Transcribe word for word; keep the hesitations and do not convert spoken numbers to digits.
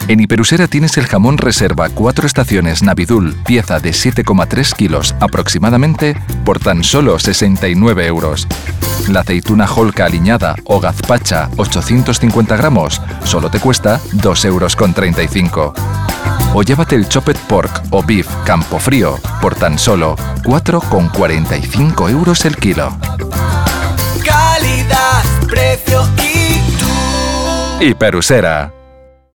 En Hiperusera tienes el jamón reserva cuatro estaciones Navidul, pieza de siete coma tres kilos aproximadamente, por tan solo sesenta y nueve euros. La aceituna Holka aliñada o gazpacha ochocientos cincuenta gramos solo te cuesta dos euros con treinta y cinco. O llévate el chopped pork o beef Campofrío por tan solo cuatro con cuarenta y cinco euros el kilo. Calidad, precio y tú. Hiperusera.